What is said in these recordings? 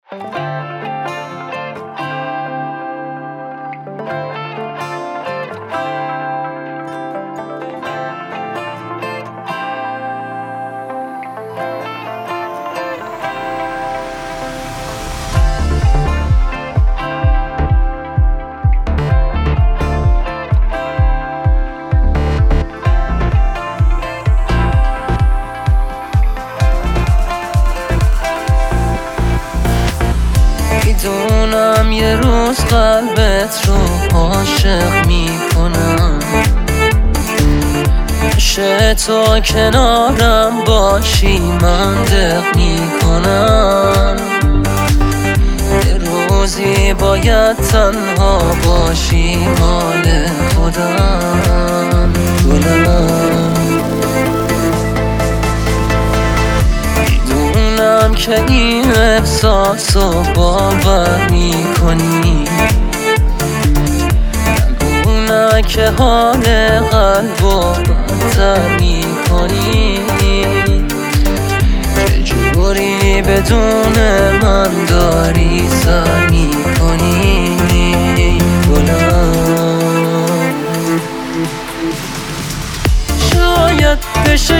میدونم یه روز قلبت رو عاشق میکنم، میشه تو کنارم باشی من دق میکنم. یه روزی باید تنها باشی مال خودم گلم. میدونم که این احساس رو باور میکنی، نگونه که حال قلب رو بدتر میکنی. چجوری بدون من داری سر میکنی گلم. شاید بشه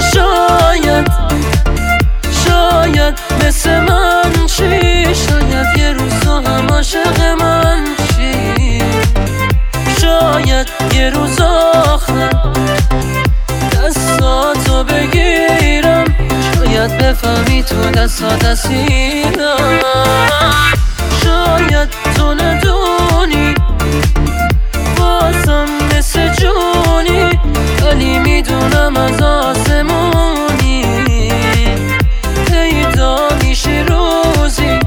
شاید مثل من چی، شاید یه روز تو هم عاشق من چی. شاید یه روز آخر دستاتو بگیرم، شاید بفهمی تو دستات اسیرم. شاید تو ندونی بازم مثل جونی، ولی میدونم از آسمونی پیدا میشی روزی.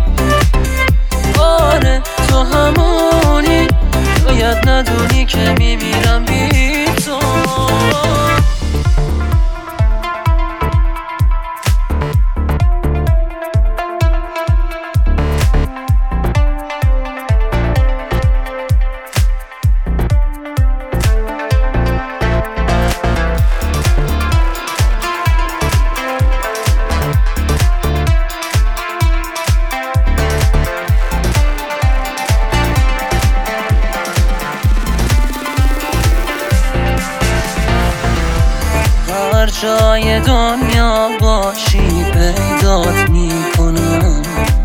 آره تو همونی، شاید ندونی که میمیرم بی تو. هر جای دنیا باشی پیدات میکنم،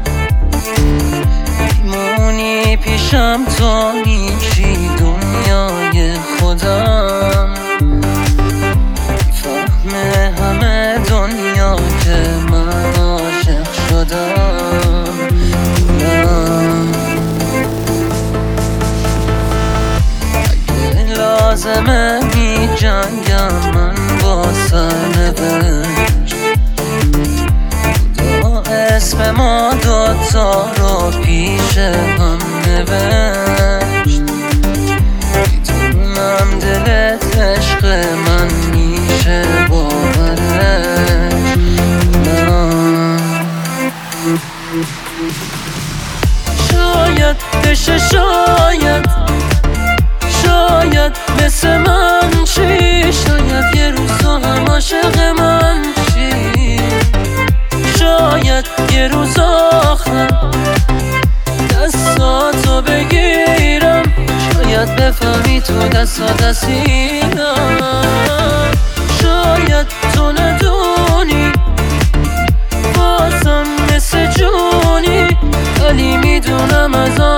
میمونی پیشم تو میشی دنیای خودم. میفهمه همه دنیا که من عاشق شدم گلم. اگه لازمه میجنگم من با سرنوشت، خدا اسم ما دوتا رو پیش هم نوشت. میدونم دلت عشق من میشه باورش نه. شاید بشه شاید مثل من چی، شاید یه روز تو هم عاشق من چی. شاید یه روز آخر دستاتو بگیرم، شاید بفهمی تو دستات اسیرم. شاید تو ندونی بازم مثل جونی، ولی میدونم از